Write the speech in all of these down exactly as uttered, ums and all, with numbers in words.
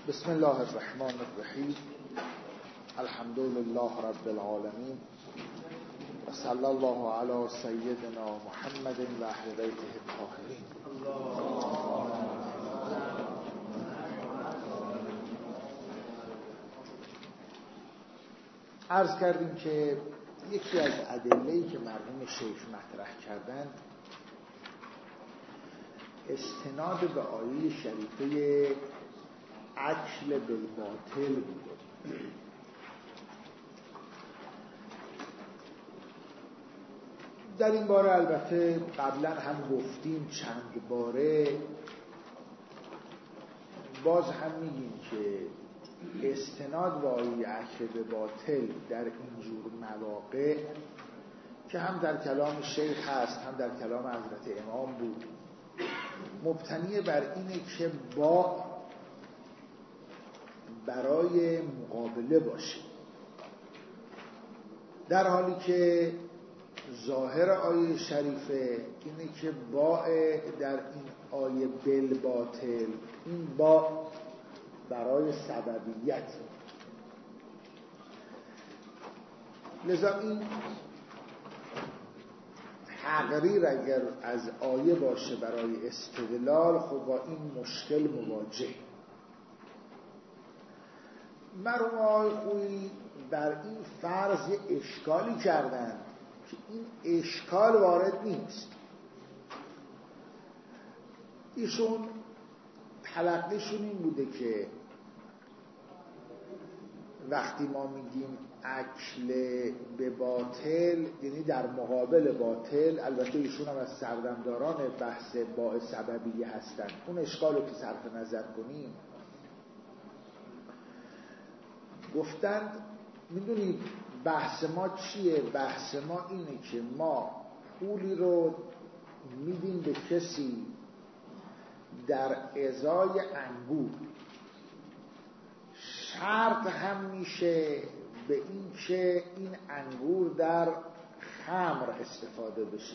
بسم الله الرحمن الرحیم. الحمد لله رب العالمین و صلی الله علی سیدنا محمد و اهل بیته الطاهرین. عرض کردیم که یکی از ادله‌ای که مرحوم شیخ مطرح کردند استناد به آیه شریفه اکل بالباطل بود. در این باره البته قبلا هم گفتیم چند باره، باز هم میگیم که استناد به آیه اکل بالباطل در اینجور مواقع که هم در کلام شیخ هست هم در کلام حضرت امام بود، مبتنی بر اینه که با برای مقابله باشه، در حالی که ظاهر آیه شریفه اینه که با در این آیه بالباطل، این با برای سببیت، لذا این تقریر اگر از آیه باشه برای استدلال، خب با این مشکل مواجه. مرحوم آقای خویی در این فرض یه اشکالی کردن که این اشکال وارد نیست. ایشون تلقیشون این بوده که وقتی ما میگیم اکل به باطل یعنی در مقابل باطل، البته ایشون هم از سردمداران بحث با سببیه هستن، اون اشکال رو که صرف نظر کنیم گفتند میدونید بحث ما چیه؟ بحث ما اینه که ما پولی رو میدیم به کسی در ازای انگور، شرط هم میشه به این که این انگور در خمر استفاده بشه.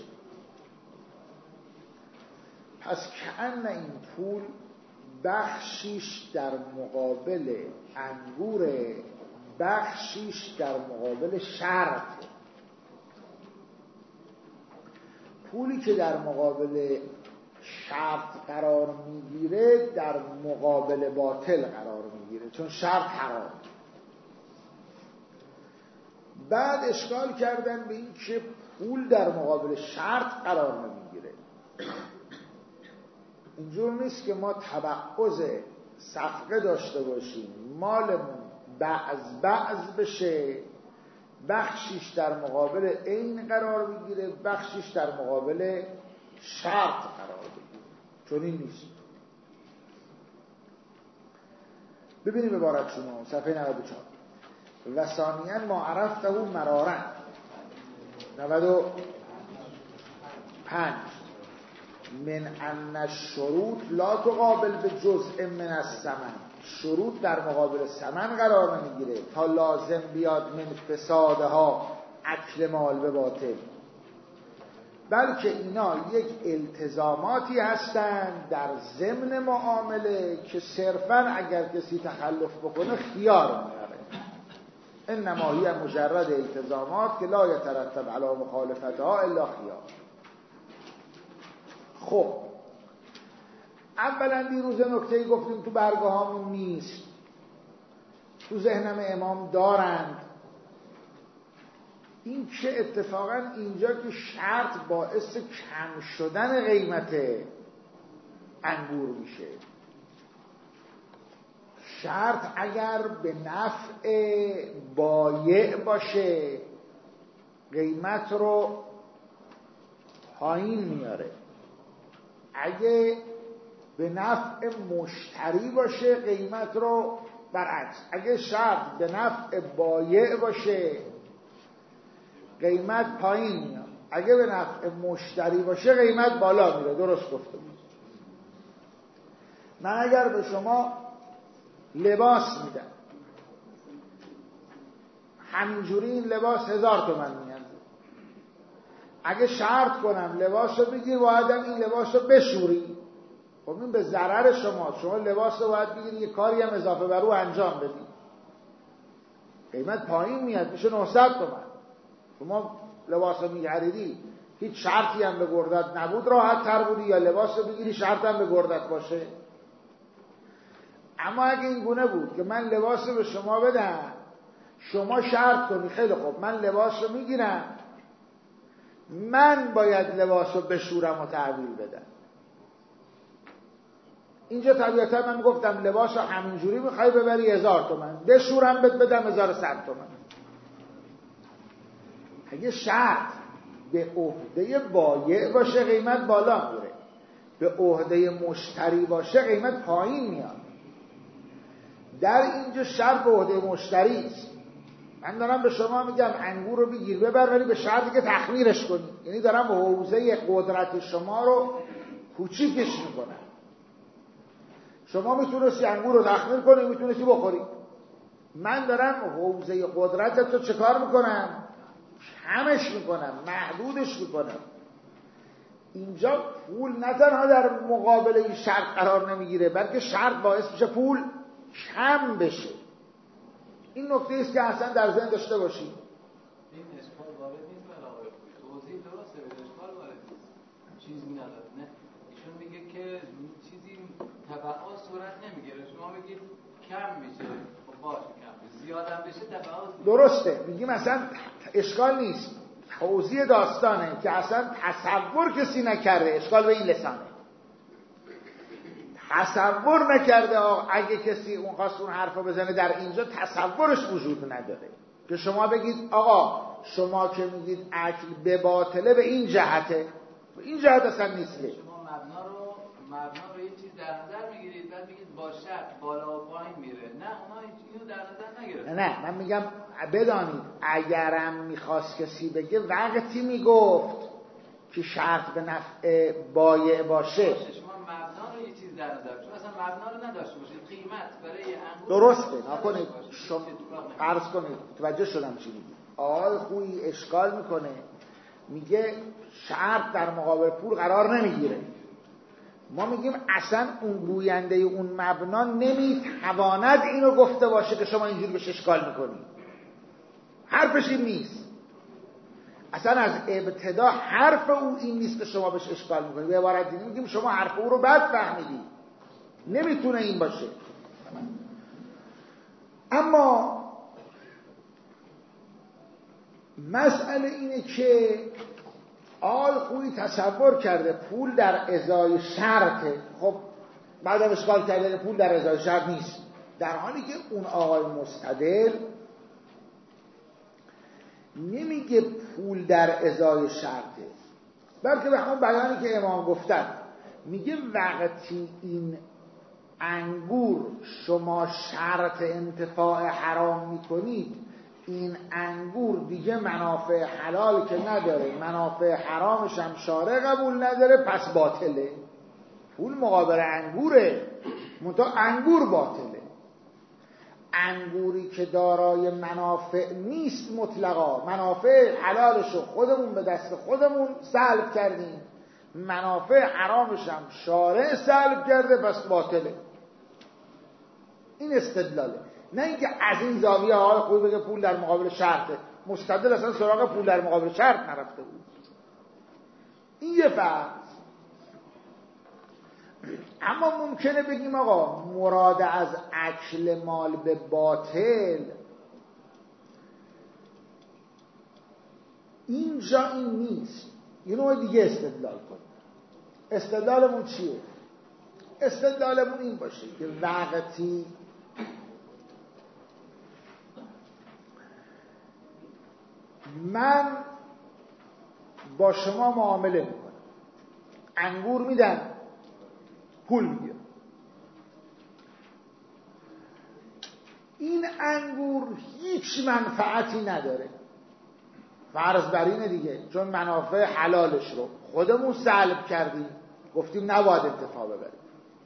پس کأن این پول بخشیش در مقابل انگور، بخشیش در مقابل شرط. پولی که در مقابل شرط قرار میگیره در مقابل باطل قرار میگیره، چون شرط حرام. بعد اشکال کردن به این که پول در مقابل شرط قرار نمیگیره. اینجور نیست که ما تبعض صفقه داشته باشیم، مالمون بعض بعض بشه، بخشیش در مقابل عین قرار میگیره، بخشیش در مقابل شرط قرار بگیره، چون این نیست. ببینیم عبارتشونو صفحه نود و چهار. و ثانیاً ما عرفته مرارن نود و پنج من ان الشروط لا تقابل به جزء من الثمن. شروط در مقابل ثمن قرار نمیگیره تا لازم بیاد من فسادها اکل مال به باطل، بلکه اینا یک التزاماتی هستند در ضمن معامله که صرفاً اگر کسی تخلف بکنه خیار میاره. انما هی مجرد التزامات که لا یترتب علی مخالفتها الا خیار. خب اولا دیروز نکته‌ای گفتیم تو برگه هامون نیست، تو ذهنم امام دارند، این که اتفاقا اینجا که شرط باعث کم شدن قیمت انگور میشه. شرط اگر به نفع بایع باشه قیمت رو پایین میاره، اگه به نفع مشتری باشه قیمت رو برعکس. اگه شرط به نفع بایع باشه قیمت پایین میاد، اگه به نفع مشتری باشه قیمت بالا میره. درست گفته بود. من اگر به شما لباس میدم، همینجوری این لباس هزار تومن میاد، اگه شرط کنم لباس رو بگیر بایدم این لباس رو بشوری، خب این به ضرر شما. شما لباس رو باید بگیری یه کاری هم اضافه بر او انجام بدی، قیمت پایین میاد، میشه نهصد تومان. شما لباس رو می‌خریدی هیچ شرطی هم به گردت نبود، راحت تر بودی، یا لباس رو بگیری شرط هم به گردت باشه. اما اگه این گونه بود که من لباس رو به شما بدم، شما شرط کنی خیلی خوب من لباس رو میگیرم، من باید لباس رو بشورم و تحویل بدم. اینجا طبیعتا من گفتم لباس رو همینجوری میخوای ببری هزار تومن، بشورم بد بدم هزار و صد تومن. اگه شرط به عهده بایع باشه قیمت بالا میره، به عهده مشتری باشه قیمت پایین میاد. در اینجا شرط به عهده مشتری است. من دارم به شما میگم انگور رو بگیر ببر، ولی به شرطی که تخمیرش کنی، یعنی دارم حوزه قدرت شما رو کوچیکش میکنم. شما میتونستی انگور رو تخمیر کنی، میتونستی بخوری. من دارم حوزه قدرتت رو چه کار میکنم؟ کمش میکنم، محدودش میکنم. اینجا پول نه تنها در مقابل این شرط قرار نمیگیره، بلکه شرط باعث میشه پول کم بشه. این نکته است که اصلا در ذهن داشته باشید. این اشکال وارد نیست برای آقای پولی. توضیح درسته، به اشکال وارد نیست. چیزی نداره. نه. ایشون میگه که چیزی تبعات صورت نمیگیره. شما بگید کم میشه. خب باشه کم میشه. زیادم بشه تبعات درسته. میگیم اصلا اشکال نیست. توضیح داستانه که اصلا تصور کسی نکرده. اشکال به این لسانه. تصور نکرده اگه کسی اون خواست اون حرفو بزنه در اینجا تصورش وجود نداره که شما بگید آقا شما که میگید اکل به باطله به این جهته، به این جهت اصلا نیست. شما مبنا رو مبنا رو یه چیز در نظر میگیرید بعد میگید با شرط بالا و پایین میره. نه اونا اینو در نظر نگرفتن. نه من میگم بدانید اگرم میخواست کسی بگه وقتی میگفت که شرط به نفع بایع باشه. شما مبنا رو یه چیز در نظر، چون اصلا مبنا رو نداشته باشید، قیمت برای انگور درسته. نکنید شما فرض کنید توجه شدم چی میگی. آقای خویی اشکال میکنه، میگه شرط در مقابل پول قرار نمیگیره. ما میگیم اصلا اون گوینده اون مبنا نمیتواند اینو گفته باشه که شما اینجوری بهش اشکال میکنید. حرفش این نیست. اصلا از ابتدا حرف او این نیست که شما بهش اشکال میکنید. به عبارت دیگه میگیم شما حرف او رو بد فهمیدید. نمیتونه این باشه. اما مسئله اینه که آقای خویی تصور کرده پول در ازای شرطه. خب بعدم اشکال کرده پول در ازای شرط نیست، در حالی که اون آقای مستدل نمیگه پول در ازای شرطه، بلکه به همون بیانی که امام گفتن میگه وقتی این انگور شما شرط انتفاع حرام میکنید، این انگور دیگه منافع حلال که نداره، منافع حرامش هم شارع قبول نداره، پس باطله. پول مقابل انگوره، منتها انگور باطله. انگوری که دارای منافع نیست مطلقا، منافع حلالشو خودمون به دست خودمون سلب کردیم، منافع حرامش هم شارع سلب کرده، پس باطله. این استدلاله. نه اینکه از این زاویه حال خوبی بگه پول در مقابل شرطه. مستدل اصلا سراغ پول در مقابل شرط نرفته بود. این یه فرض. اما ممکنه بگیم آقا مراد از اکل مال به باطل اینجا این نیست، یه نوع دیگه استدلال کنیم. استدلالمون چیه؟ استدلالمون این باشه که وقتی من با شما معامله میکنم، انگور میدم، پول میگیرم، این انگور هیچ منفعتی نداره، فرض بر اینه دیگه، چون منافع حلالش رو خودمون سلب کردیم، گفتیم نباید انتفاع ببریم،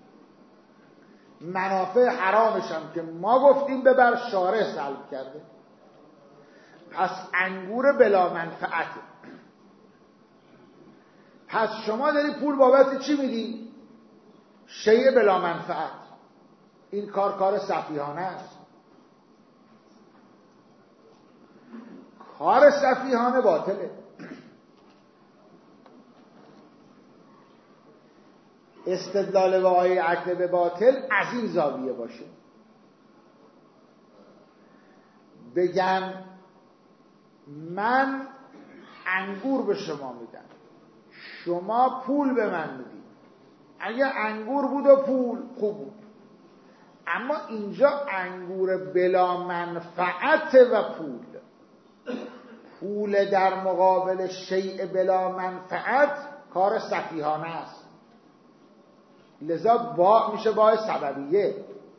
منافع حرامش هم که ما گفتیم ببر شارع سلب کرده، پس انگور بلا منفعته. پس شما داری پول بابت چی میدی؟ شیء بلا منفعت، این کار کار سفیهانه است. کار سفیهانه باطله. استدلال به آیه عقل به باطل از این زاویه باشه، بگم من انگور به شما میدم، شما پول به من میدید. اگه انگور بود و پول خوب بود، اما اینجا انگور بلا منفعت و پول، پول در مقابل شیء بلا منفعت کار سفیهانه است. لذا با میشه باعث سببیه.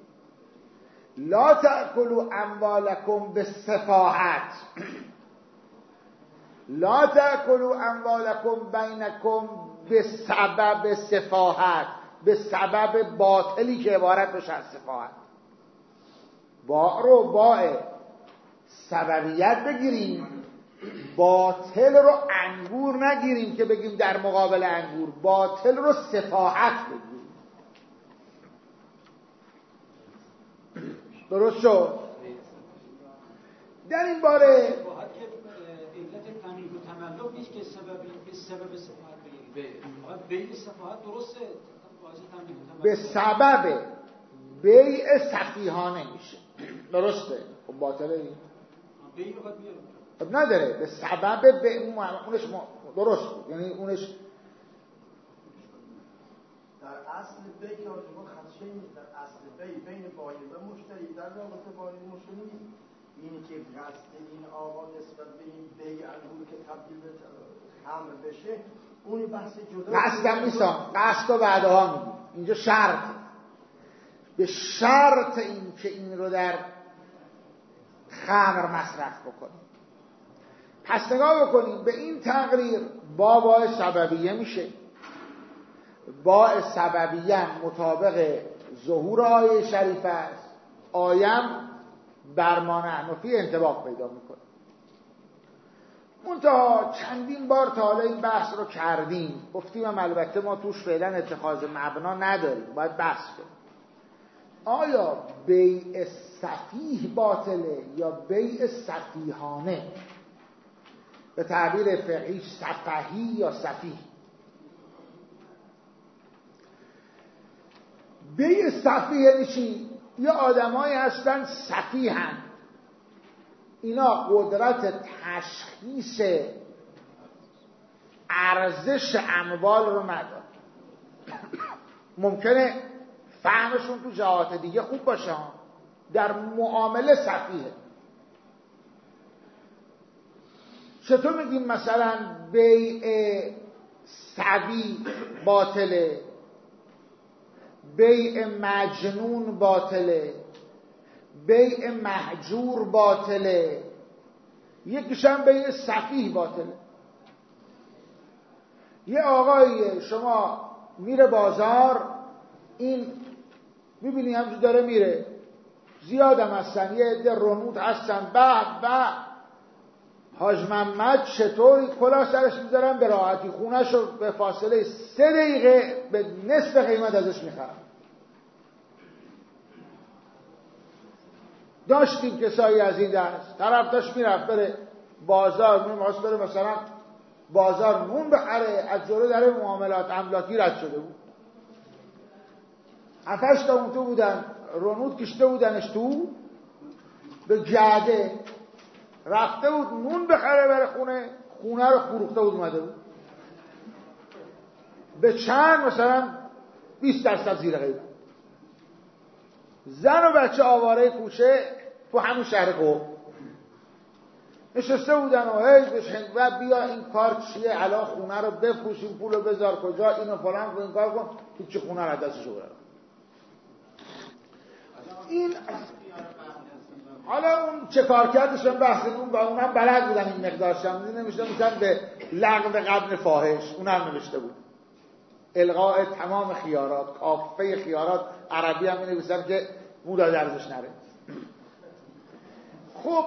لا تأکلوا اموالکم بالسفاهت، لا تأکلوا اموالکم بینکم بسبب سفاهت، به سبب باطلی که عبارت بشه از سفاهت. با رو با سببیت بگیریم، باطل رو انگور نگیریم که بگیم در مقابل انگور، باطل رو سفاهت بگیریم. درست شد؟ در این باره علت تملیک و تملک نیست که سبب به سبب سفاهت بگیریم، فقط بیع سفاهت درسته به سبب بیع سفیهانه میشه. درسته؟ خب باطله این بیع بخواد بیاره خب نداره، به سبب به اونش درست بود، یعنی اونش در اصل بیع که آجبا خدشه نیست. در اصل بیع بین بایع و مشتری در رابطه بایع و مشتری نیست. اینی که قصد این آقا نسبت به این بیع انگور که تبدیل به خمر بشه، اونی بحث جدا. قصدم نیستم، قصد و بعدها میگیم. اینجا شرط، به شرط این که این رو در خمر مصرف بکنیم. پس نگاه بکنیم به این تقریر با باعث سببیه میشه. باعث سببیه مطابق ظهور آیه شریف است. آیم بر ما نحنفی انطباق پیدا میکنه. منتها چندین بار تا حالا این بحث رو کردیم، گفتیم هم البته ما توش فعلا اتخاذ مبنا نداریم، باید بحث کنیم. آیا بیع سفیه باطله یا بیع سفیهانه؟ به تعبیر فقهی سفهی یا سفیه. بیع سفیه یعنی چی؟ یه آدمایی هستن سفیهن، اینا قدرت تشخیص ارزش اموال رو ندارن. ممکنه فهمشون تو جهات دیگه خوب باشه، در معامله سفیه. چطور میگیم مثلا بیع سوی باطله، بیع مجنون باطله، بیع محجور باطله، یکیش هم بیع سفیه باطله. یه آقایی شما میره بازار، این میبینی همجور داره میره، زیادم هستن، یه عده رنود هستن، به به حاج محمد چطوری، کلاه سرش میذارن به راحتی، خونش رو به فاصله سه دقیقه به نصف قیمت ازش میخرن. داشتیم کسایی از این دست، طرف داشت میرفت بره بازار، میماست بره مثلا بازار نون بخره، از جلو در معاملات املاکی رد شده بود، هفتش تا اون تو بودن، رنود کشته بودنش تو به جاده، رفته بود نون بخره بره خونه، خونه رو فروخته بود اومده بود به چند مثلا بیست درصد زیر قیمت. زن و بچه آواره کوچه تو همون شهر قم نشسته بودن و هی بشن و بیا این کار چیه، الان خونه رو بفروش، این پولو بذار کجا، اینو فلان کن، این کار کن، هیچ خونه رو دستشو بره. این حالا اون چه کار کردش هم بحث اون با اونم بلد بودن، این مقدارش هم نمیشته میشن به لغو قبل فاحش، اونم نوشته بود الغاء تمام خیارات، کافه خیارات، عربی هم می‌نویسن که مودا درزش نره. خب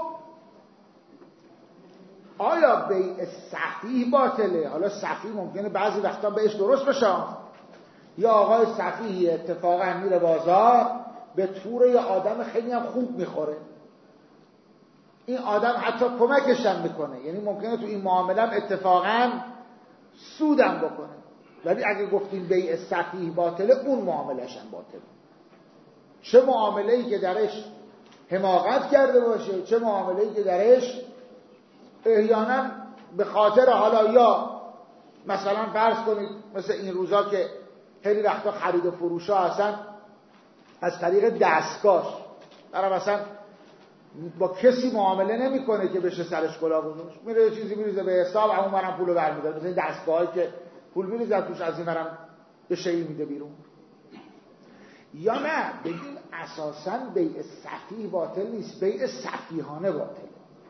آیا بیع سفیه باطله؟ حالا سفیه ممکنه بعضی وقتا بهش درست بشه، یا آقای سفیهی اتفاقا میره بازار به تور یه آدم خیلی هم خوب میخوره، این آدم حتی کمکش هم میکنه، یعنی ممکنه تو این معامله هم اتفاقا سودم بکنه، ولی اگه گفتیم بیع سفیه باطله، اون معاملش هم باطله. چه معامله‌ای که درش حماقت کرده باشه، چه معامله‌ای که درش احیانا به خاطر حالا یا مثلا فرض کنید مثل این روزا که خیلی وقتا خرید و فروش ها هستن از طریق دستگاه، برای مثلا با کسی معامله نمیکنه که بشه سرش کلاه گذاشت، میره یه چیزی میریزه به حساب، همون برام پولو برمی‌داره، مثلا دستگاهی که پول میریزه توش، از این برام به شیء میده بیرون. یا نه بگیم اساساً بیع سفیه باطل نیست، بیع سفیهانه باطل.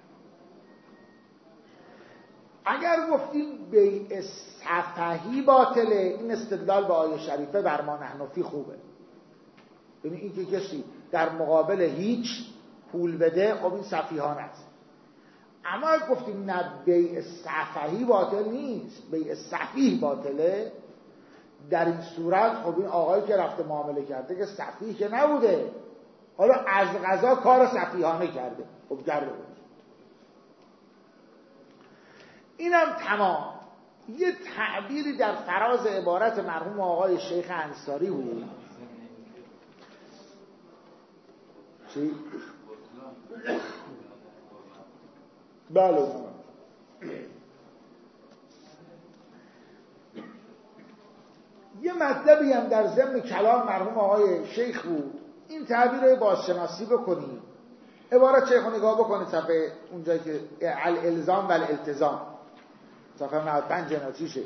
اگر گفتیم بیع سفهی باطله، این استدلال به آیه شریفه بر ما نحنفی خوبه. یعنی این که کسی در مقابل هیچ پول بده، خب این سفیهانه است. اما اگر گفتیم نه بیع سفهی باطل نیست، بیع سفیه باطله، در این صورت خب این آقایی که رفته معامله کرده که سفیه که نبوده، حالا از قضا کار سفیهانه کرده، خب کرده بود. اینم تمام. یه تعبیری در فراز عبارت مرحوم آقای شیخ انصاری بود. چی؟ بله. یه مطلبی هم در ضمن کلام مرحوم آقای شیخ بود، این تعبیر رو بازشناسی بکنید. عبارت شیخ رو نگاه بکنید صفحه اونجایی که الالزام و الالتزام، صفحه نود و پنج جناسیشه.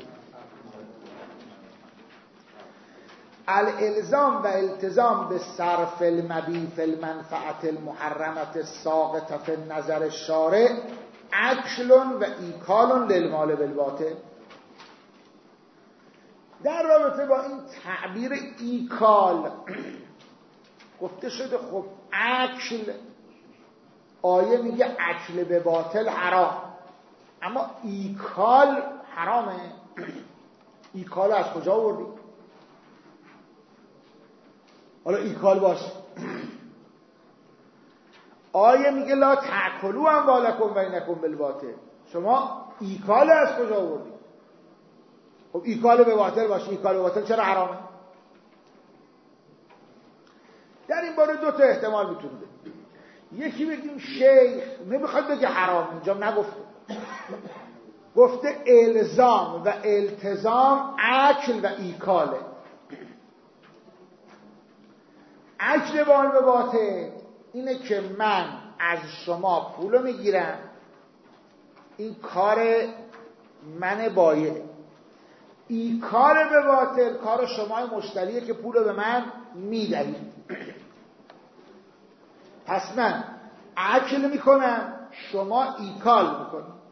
الالزام و التزام به صرف المبیع فی المنفعت المحرمت الساقطه فی النظر الشارع اکل و ایکال للمال بالباطل. در رابطه با این تعبیر ایکال گفته شده خب اکل، آیه میگه اکل به باطل حرام، اما ایکال حرامه. ایکال از کجا آوردی؟ حالا ایکال باشه. آیه میگه لا تأکلوا اموالکم بینکم بالباطل، شما ایکال از کجا آوردی؟ خب ایکال به باطل باشه، ایکال به باطل چرا حرامه؟ در این باره دو تا احتمال میتونه بده. یکی بگیم شیخ نمیخواد بگه حرام، اینجا نگفته، گفته الزام و التزام اکل و ایکاله. اکل بال به باطل اینه که من از شما پولو میگیرم، این کار من بایه. ایکال به باطل کار شما مشتریه که پولو به من میدهید. پس من اکل میکنم، شما ایکال میکنید.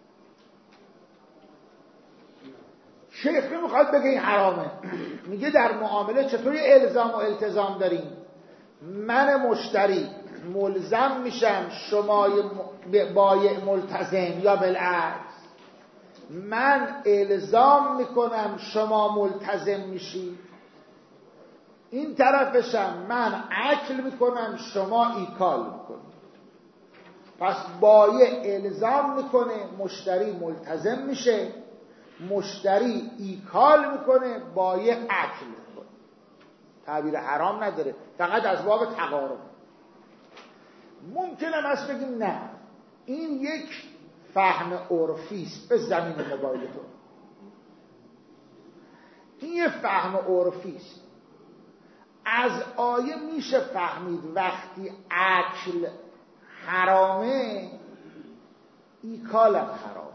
شیخ نمیخواد بگه این حرامه، میگه در معامله چطوری الزام و التزام داریم؟ من مشتری ملزم میشم، شما بایع ملتزم، یا بالعکس من الزام میکنم شما ملتزم میشی. این طرفشم من اکل میکنم شما ایکال میکنی. پس بایع الزام میکنه، مشتری ملتزم میشه، مشتری ایکال میکنه، بایع اکل میکنه. تعبیر حرام نداره، فقط از باب تقارب. ممکنه هست بگیم نه، این یک فهم عرفی است به زمین موبایل تو. این یک فهم عرفی است. از آیه میشه فهمید وقتی اکل حرامه، ایکال هم حرام.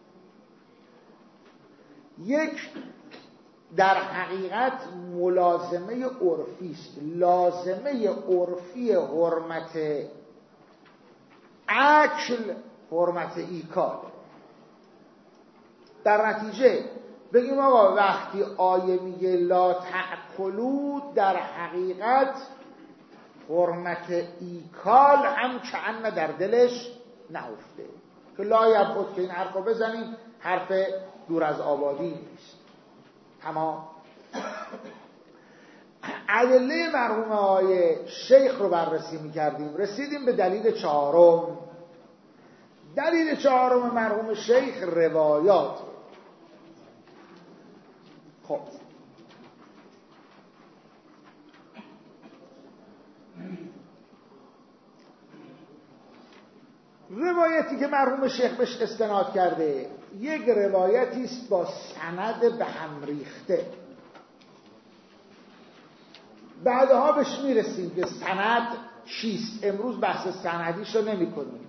یک در حقیقت ملازمه عرفی است. لازمه عرفی حرمت اکل حرمت ایکال. در نتیجه بگیم آقا وقتی آیه میگه لا تأکلوا، در حقیقت حرمت ایکال هم کأن در دلش نهفته که لا یبعد که این حرف رو بزنیم، حرف دور از آبادی نیست. تمام. ادله مرحوم آقای شیخ رو بررسی میکردیم، رسیدیم به دلیل چهارم. دلیل چهارم مرحوم شیخ روایات. خب روایتی که مرحوم شیخ بهش استناد کرده یک روایتی است با سند به هم ریخته. بعدها بهش میرسیم که سند چیست. امروز بحث سندیش رو نمی کنیم.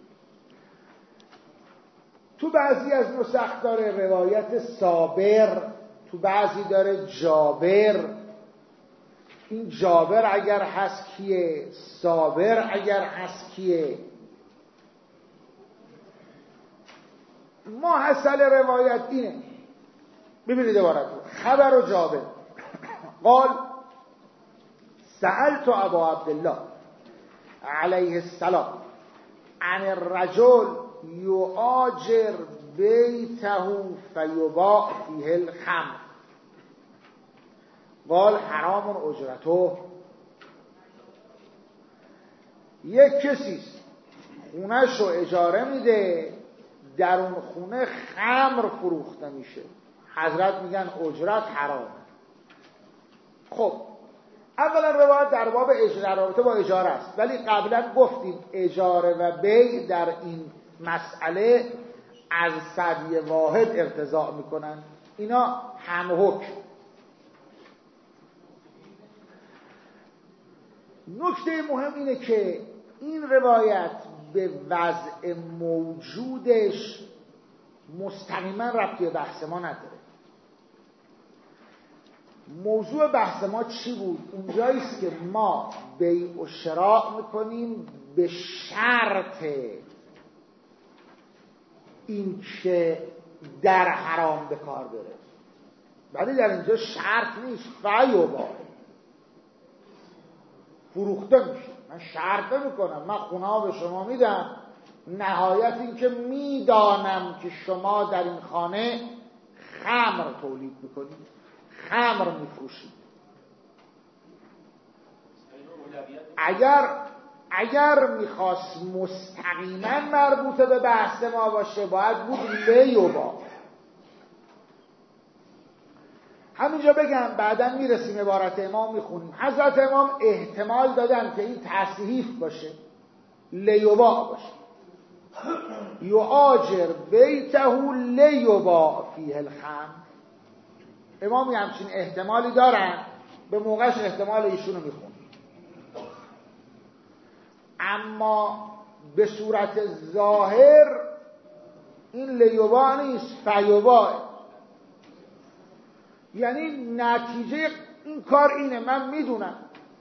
تو بعضی از نسخ داره روایت صابر، تو بعضی داره جابر. این جابر اگر هست کیه؟ صابر اگر هست کیه؟ ما حاصل روایت اینه. ببینید عبارتو. خبر و جابر قال سألت ابا عبدالله علیه السلام عن الرجل یؤاجر بیته فیباع فیه الخمر قال حرام اجرته. یک کسیست خونه‌ش رو اجاره میده، در اون خونه خمر فروخته میشه، حضرت میگن اجرت حرامه. خب اولا روایت در باب اجاره رابطه با اجاره است، ولی قبلا گفتیم اجاره و بیع در این مسئله از ثدی واحد ارتضاع میکنن، اینا هم حکم. نکته مهم اینه که این روایت به وضع موجودش مستقیما ربطی به بحث ما نداره. موضوع بحث ما چی بود؟ اونجاییست که ما بیع و شراء میکنیم به شرط این که در حرام به کار بره، ولی در اینجا شرط نیست. فیباع فروخته میشه. من شرط میکنم، من خونه ها به شما میدم، نهایت این که میدانم که شما در این خانه خمر تولید میکنید، خمر میفروشید. اگر اگر میخواست مستقیما مربوطه به بحث ما باشه باید بود لیوبا. همینجا بگم بعدا میرسیم عبارت امام میخونیم. حضرت امام احتمال دادن که این تصحیف باشه، لیوبا باشه. یؤاجر بیته لیوبا فیه الخمر. امامی همچین احتمالی دارن، به موقعش احتمال ایشونو میخونیم. اما به صورت ظاهر این لیوبا نیست، فیوبا. یعنی نتیجه این کار اینه، من میدونم.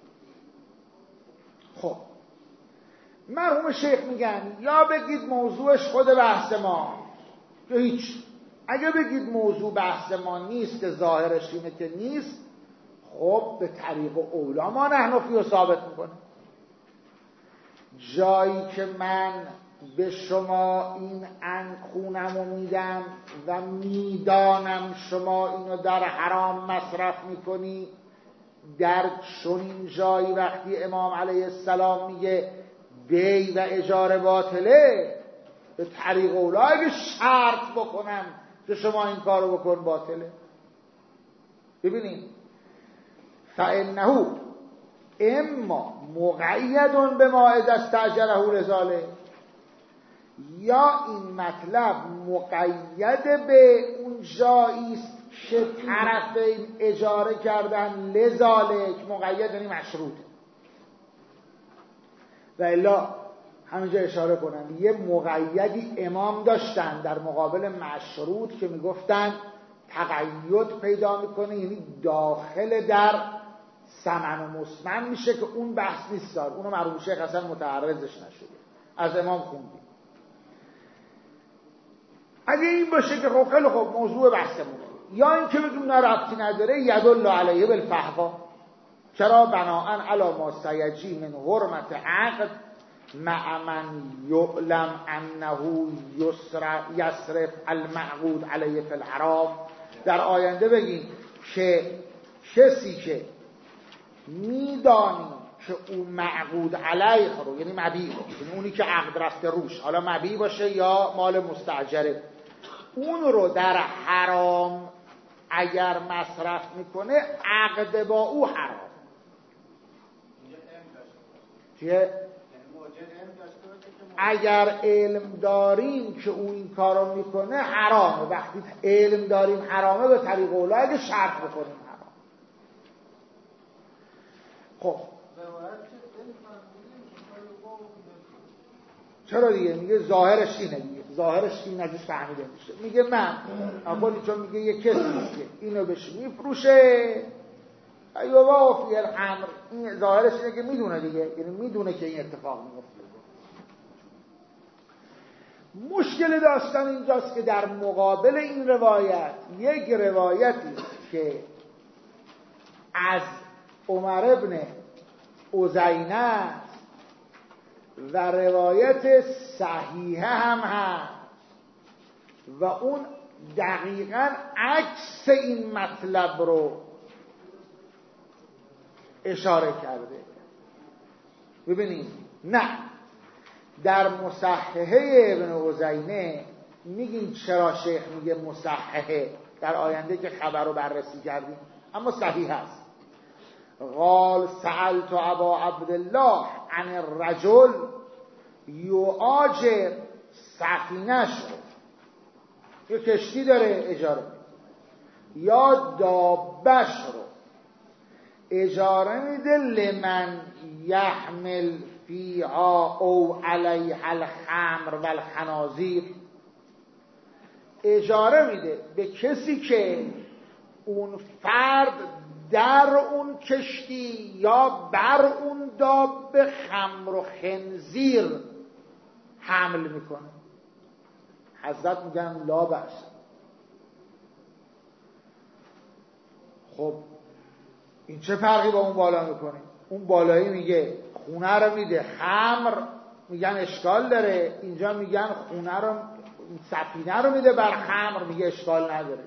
خب مرحوم شیخ میگن یا بگید موضوعش خود بحث ما که هیچ، اگه بگید موضوع بحث ما نیست که ظاهرش اینه که نیست، خب به طریق اولا ما نحنفی رو ثابت میکنه. جایی که من به شما این خونم رو میدم و میدانم شما اینو در حرام مصرف میکنی، در چنین جایی وقتی امام علیه السلام میگه بیع و اجاره باطله، به طریق اولا اگه شرط بکنم که شما این کارو بکن باطله. ببینید فانه اما مقید به ما اذا استاجره لذاله، یا این مطلب مقید به اون جایی است که طرفین اجاره کردن، لذالک مقید یعنی مشروط. و الا همینجا اشاره کنم یه مقیدی امام داشتن در مقابل مشروط که میگفتن تقید پیدا میکنه، یعنی داخل در ثمن و مسمن میشه که اون بحث نیست. اونو مرحوم شیخ اصلا متعرضش نشده، از امام خوندیم. اگه این باشه که خب خیلی خوب موضوع بحثمونه، یا این که بگیم نه ربطی نداره، یدل علیه بالفحوا، چرا بناءن علی ما سیجی من حرمت عقد مع من یعلم انه یصرف المعقود علیه فی الحرام. در آینده بگیم که کسی که میدانیم که اون معقود علیه رو، یعنی مبیع رو، یعنی اونی که عقد رفته روش، حالا مبیع باشه یا مال مستاجره، اون رو در حرام اگر مصرف میکنه عقد با او حرام. چیه؟ اگر علم داریم که او این کارو میکنه حرامه. وقتی علم داریم حرامه به طریق اولا، اگه شرط بکنیم حرام. خب چرا دیگه؟ میگه ظاهرش اینه دیگه، ظاهرش این ازش فهمیده میشه. میگه من اولی چون میگه یه کسی که اینو بهش میفروشه ایوه فی الامر، این ظاهرش اینه که میدونه دیگه، یعنی میدونه که این اتفاق میفته. مشکل داستان اینجاست که در مقابل این روایت یک روایتی که از عمر ابن عزینه و روایت صحیحه هم هست و اون دقیقاً عکس این مطلب رو اشاره کرده. ببینید، نه در مصححه ابن عزینه میگیم چرا شیخ میگه مصححه، در آینده که خبر رو بررسی کردیم، اما صحیح هست. قال سألت ابا عبدالله عن الرجل یؤاجر سفینه‌ش رو، یه کشتی داره اجاره، یا دابش رو اجاره میده، لمن یحمل فیها او علیها الخمر و الخنازیر، اجاره میده به کسی که اون فرد در اون کشتی یا بر اون دابه خمر و خنزیر حمل میکنه. حضرت میگن لا بأس. خب این چه فرقی با اون بالا میکنه؟ اون بالایی میگه خونه رو میده، خمر میگن اشکال داره، اینجا میگن خونه رو، سفینه رو میده بر خمر، میگه اشکال نداره.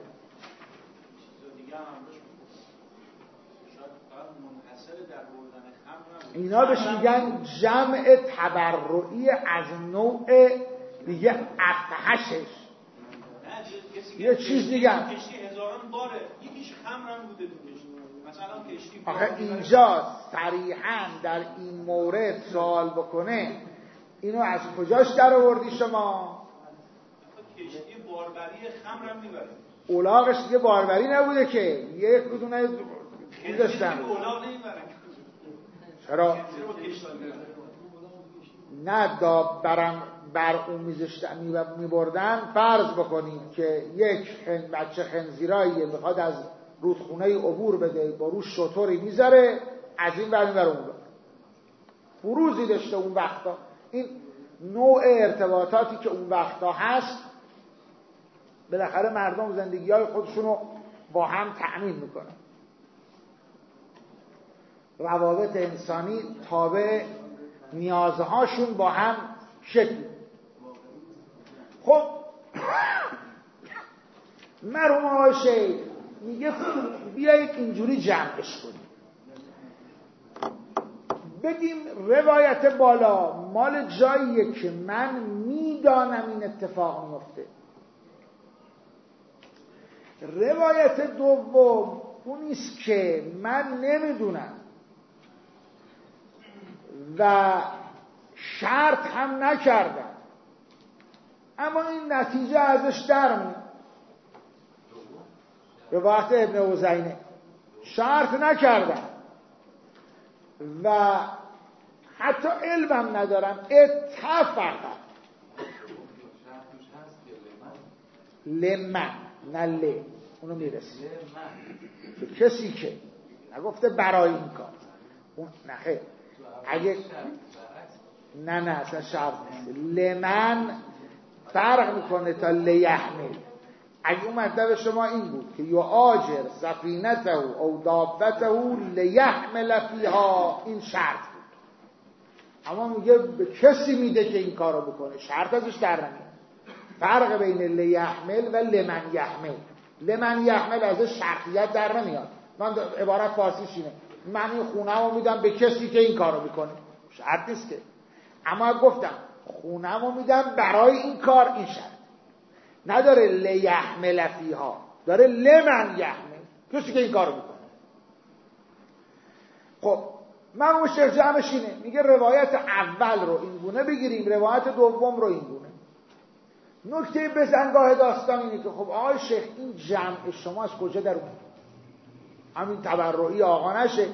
اینا بهش میگن جمع تبرعی از نوع دیگه افحشش. یه چیز میگن کشتی هزاران باره، یکیش خمرم بوده تو کشتی. مثلا کشتی آخه اینجا صریحاً در این مورد سوال بکنه اینو از کجاش در آوردی شما؟ کشتی باربری خمرم میبره. اولاغش دیگه باربری نبوده که، یک کدونه گذاشتن. اولاغ نمیبره. چرا؟ نه داب برم بر اون میذاشتن میبردن. فرض بکنید که یک خن بچه خنزیرایی میخواد از رودخونه عبور بده، با روش شطوری میذاره از این ور این ور اون ور، فروزی داشته اون وقتا. این نوع ارتباطاتی که اون وقتا هست، بالاخره مردم زندگی های خودشونو با هم تأمین میکنن. روابط انسانی تابع نیازهاشون با هم شکل. خب مرحوم آقای شیخ میگه بیایید اینجوری جمعش کنیم، بگیم روایت بالا مال جاییه که من میدانم این اتفاق میفته. روایت دوم اونیست که من نمیدونم و شرط هم نکردم، اما این نتیجه ازش در میاد. روایت ابن عزینه شرط نکردم و حتی علمم ندارم، اتفاق لمن نه ل اونو میرسی که کسی که نگفته برای این کار اون نه اگه نه نه اصلا شرط نیست. لمن فرق میکنه تا لیحمل. اگه اون مطلب شما این بود که یؤاجر سفینته او دابته لیحمل فیها، این شرط بود. اما میگه به کسی میده که این کارو بکنه، شرط ازش در نمیاد. فرق بین لیحمل و لمن یحمل. لمن یحمل ازش شرطیت در نمیاد. من عبارت فارسیش اینه من این خونه‌مو میدم به کسی که این کارو میکنه، شرط نیست که. اما گفتم خونه‌مو میدم برای این کار، این شرط نداره. لیحمل فیها، داره لمن یحمل، کسی که این کارو میکنه. خب من اون شیخ جمعش اینه، میگه روایت اول رو این گونه بگیریم، روایت دوم رو این گونه. نکته بزنگاه داستان اینه که خب آقای شیخ این جمع شما از کجا در اومد؟ همین تبرعی آقا نشه.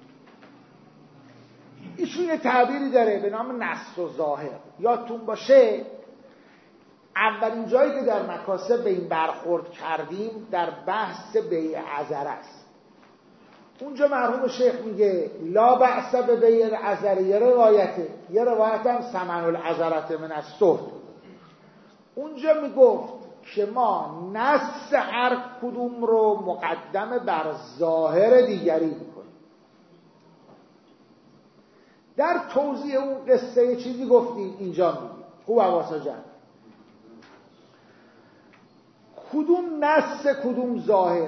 ایشون یه تعبیری داره به نام نص و ظاهر. یادتون باشه اولین جایی که در مکاسب به این برخورد کردیم در بحث بیع عذره است. اونجا مرحوم شیخ میگه لا بأس به بیع العذره، یه روایته، یه روایت هم ثمن العذره من الصحت. اونجا میگفت که ما نص هر کدوم رو مقدم بر ظاهر دیگری میکنیم. در توضیح اون قصه یه چیزی گفتیم، اینجا میگیم خوب حواسا جمع، کدوم نص کدوم ظاهر.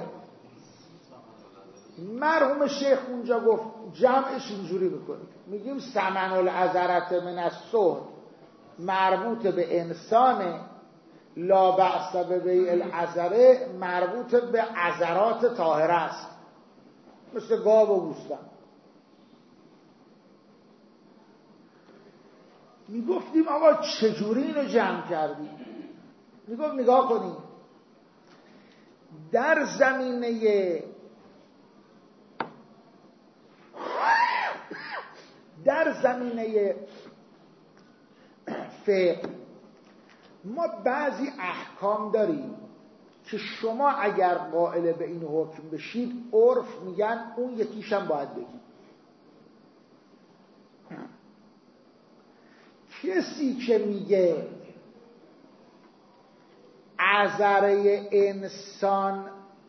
مرحوم شیخ اونجا گفت جمعش اینجوری میکنیم، میگیم ثمن العذره من الصحت مربوط به انسانه، لا بأس به بیع العذره مربوط به عذرات طاهره است، مثل گاو و گوسفند. میگفتیم آقا چجوری اینو جمع کردی؟ میگفت نگاه کنیم در زمینه در زمینه فقه ما بعضی احکام داریم که شما اگر قائل به این حکم بشید عرف میگن اون یکیش هم باید بگید. کسی که میگه عذره انسان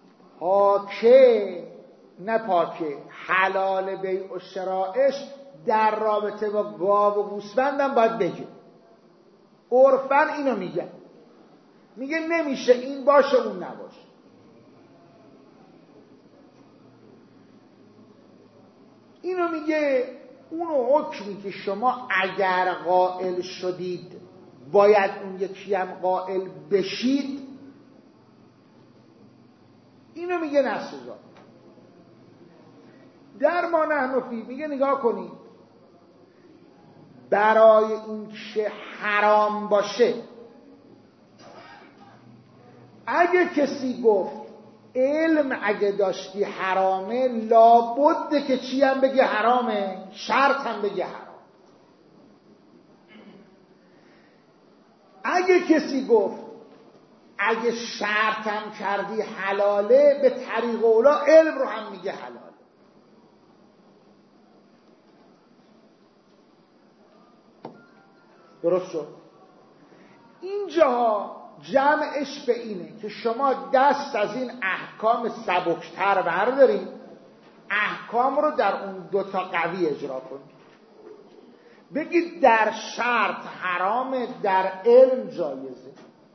پاکه نه پاکه، حلال بیع و شرائش در رابطه با گاو و گوسفندم باید بگه. عرفاً اینو میگه، میگه نمیشه این باشه اون نباشه. اینو میگه اون حکمی که شما اگر قائل شدید باید اون یکی هم قائل بشید، اینو میگه نسوزا. در ما نحنفی میگه نگاه کنید، برای این که حرام باشه اگه کسی گفت علم اگه داشتی حرامه، لابد که چی هم بگه حرامه، شرط هم بگه حرام. اگه کسی گفت اگه شرط هم کردی حلاله، به طریق اولا علم رو هم میگه حلاله. درست شد؟ اینجا جمعش به اینه که شما دست از این احکام سبکتر بردارید، احکام رو در اون دوتا قوی اجرا کنید. بگید در شرط حرامه، در علم جایزه.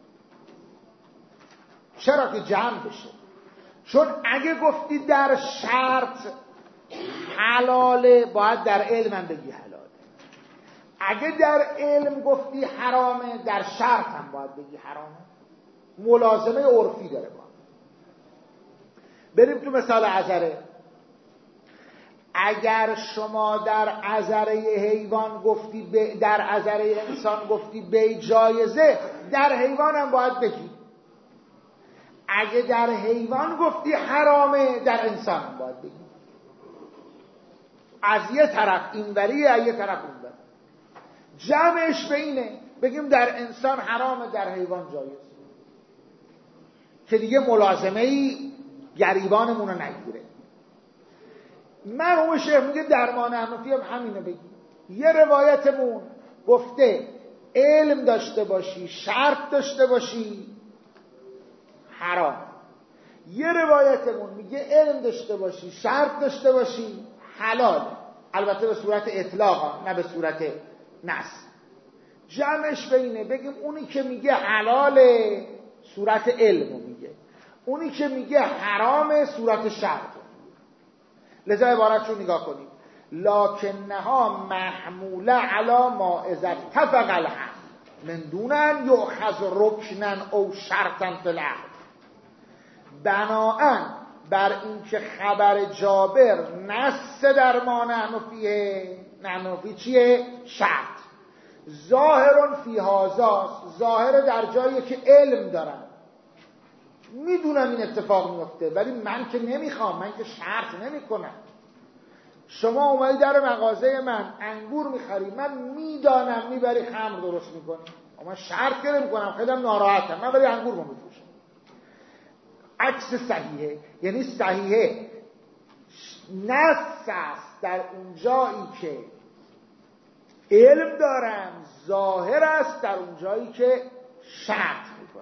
چرا که جمع بشه؟ چون اگه گفتی در شرط حلاله باید در علم هم بگی حلاله. اگه در علم گفتی حرامه، در شرط هم باید بگی حرامه. ملازمه عرفی داره با. بریم تو مثال عذره. اگر شما در عذره حیوان گفتی ب... در عذره انسان گفتی بی جایزه، در حیوان هم باید بگی. اگه در حیوان گفتی حرامه، در انسان هم باید بگی. از یه طرف اینوریه، از یه طرف اونوری. جمعش به اینه بگیم در انسان حرامه، در حیوان جایز، که دیگه ملازمه ای گریبانمون رو نگیره. مرحوم شیخ میگه درمان حنفی هم همینه بگیم. یه روایتمون گفته علم داشته باشی، شرط داشته باشی، حرام. یه روایتمون میگه علم داشته باشی، شرط داشته باشی، حلال. البته به صورت اطلاق، نه به صورت نص. جمعش به اینه بگیم اونی که میگه حلاله صورت علمو میگه، اونی که میگه حرامه صورت شرط. لذا عبارتشو نگاه کنید. لکنها محموله علی ما اذا اتفق الحق من دون ان یؤخذ رکنا او شرطا فی العقد. بناءً بر این که خبر جابر نص در ما نحن فیه، نحن فی چیه؟ شرط. ظاهرون فی هازاست، ظاهر در جایی که علم دارم، میدونم این اتفاق میفته ولی من که نمیخوام، من که شرط نمی کنم. شما اومدی در مغازه من انگور میخری، من میدانم میبری خمر درست میکنی، اما شرط که نمی کنم، خیلی ناراحتم، من بری انگور رو میفروشم. عکس صحیحه، یعنی صحیحه نص است در اون جایی که علم دارم، ظاهر است در اون جایی که شرط میکنم.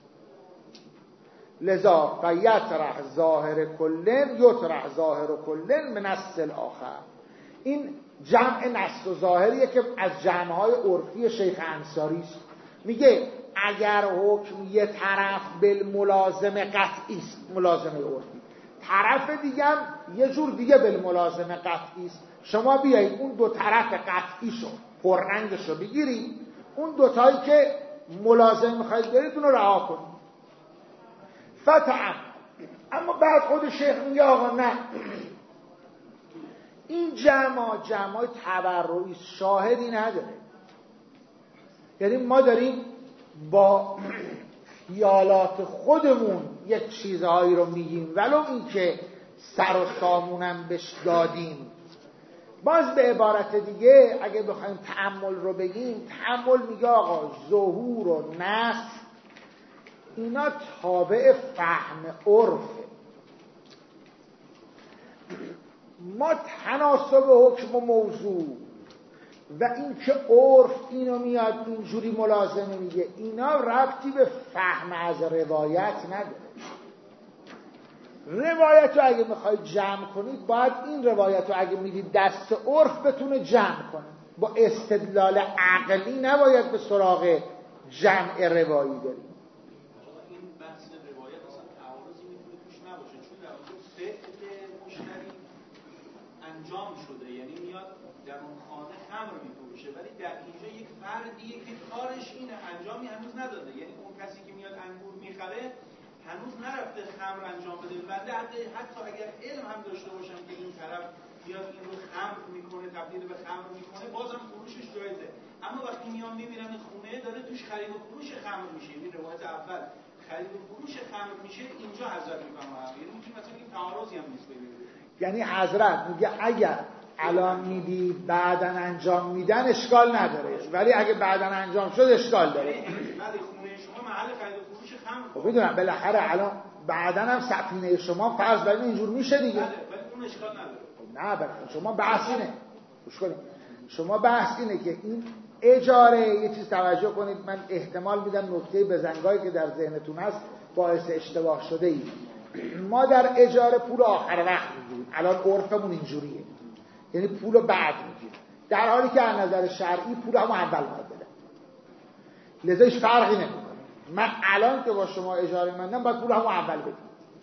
لذا فیطرح ظاهر کلن یطرح ظاهر کلن من نص الاخر. این جمع نص و ظاهریه که از جمعهای عرفی شیخ انصاری است. میگه اگر حکم یه طرف بالملازم قطعی است، ملازمه عرفی، طرف دیگه هم یه جور دیگه بالملازم قطعی است، شما بیایید اون دو طرف قطعیشو پررنگشو بگیرید، اون دوتایی که ملازم میخواید برید اون رو رها کنید. فتعم. اما بعد خود شیخ میگه آقا نه، این جمع جمع تبرعی شاهدی نداره. یعنی ما داریم با خیالات خودمون یک چیزهایی رو میگیم، ولو این که سر و سامونم بهش دادیم. باز به عبارت دیگه اگه بخوایم تأمل رو بگیم، تأمل میگه آقا ظهور و نص اینا تابع فهم عرفه. ما تناسب حکم و موضوع و این که عرف اینو میاد اینجوری ملازمه میگه، اینا ربطی به فهم از روایت نداره. روایت رو اگه میخواید جمع کنید باید این روایت رو اگه میدید دست عرف بتونه جمع کنه، با استدلال عقلی نباید به سراغ جمع روایی برید. این بحث روایت اصلا تعارضی میتونه توش نباشه، چون در واقع فعل مشتری انجام شده، یعنی میاد در اون خانه خمر میفروشه، ولی در اینجا یک فردیه که کارش اینه، انجامی هنوز نداده. یعنی اون کسی که میاد انگور میخره هنوز نرفته خمر انجام بده. بنده حتی اگر علم هم داشته باشم که این طرف میاد این رو خمر میکنه، تبدیل به خمر میکنه، بازم فروشش جایزه. اما وقتی میام میبینم این خونه داره توش خرید و فروش خمر میشه، این روایت اول خرید و فروش خمر میشه، اینجا حضرت میفهمه. یعنی میگه مثلا این تعارضی هم نیست. یعنی حضرت میگه اگر الان میدی بعدن انجام میدن اشکال نداره، ولی اگه بعدن انجام شد اشکال داره. بعد خونه شما محل خرید و فروش خمر، خب میدونم بالاخره الان بعدن هم سفینه شما فرض بر اینجور میشه دیگه. بله، ولی اون اشکال نداره. نه بالاخره شما بحث اینه، گوش کنید، شما بحث اینه که این اجاره، یه چیز توجه کنید، من احتمال میدم نکته بزنگایی که در ذهنتون هست باعث اشتباه شده ای. ما در اجاره پول آخر وقت میگیریم، الان عرفمون اینجوریه، یعنی پول بعد میگیریم، در حالی که از نظر شرعی پول هم اول باید بدم. لذا هیچ فرقی نمیکنه. من الان که با شما اجاره مندم باید پول هم اول بدم.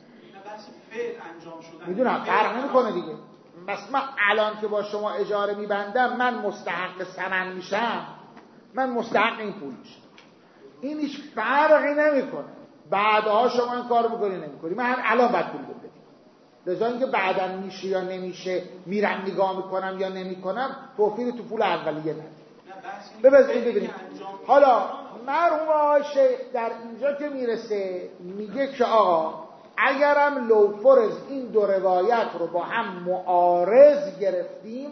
میدونم فرق نمیکنه دیگه. بس من الان که با شما اجاره میبندم، من مستحق ثمن میشم، من مستحق این پول میشم. این هیچ فرقی نمیکنه. بعدها شما این کارو میکنی نمیکنی، من الان باید پول بدم. لذا اینکه بعداً میشه یا نمیشه، میرم نگاه میکنم یا نمیکنم، توفیر تو پول اولیه نداره. ببینید ببینید حالا مرحوم آقای شیخ در اینجا که میرسه میگه که آقا اگرم لوفرز این دو روایت رو با هم معارض گرفتیم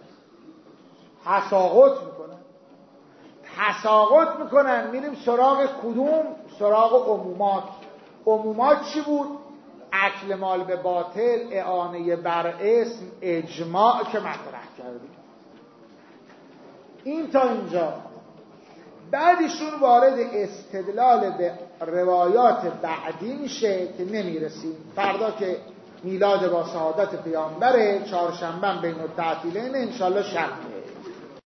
تساقط میکنن تساقط میکنن میریم سراغ کدوم؟ سراغ عمومات. عمومات چی بود؟ اکل مال به باطل، اعانه بر اسم، اجماع که مطرح کردیم. این تا اینجا. بعدشون وارد استدلال به روایات بعدی میشه که نمیرسیم. فردا که میلاد با شهادت پیامبره، چهارشنبه بین التعطیلین انشالله شب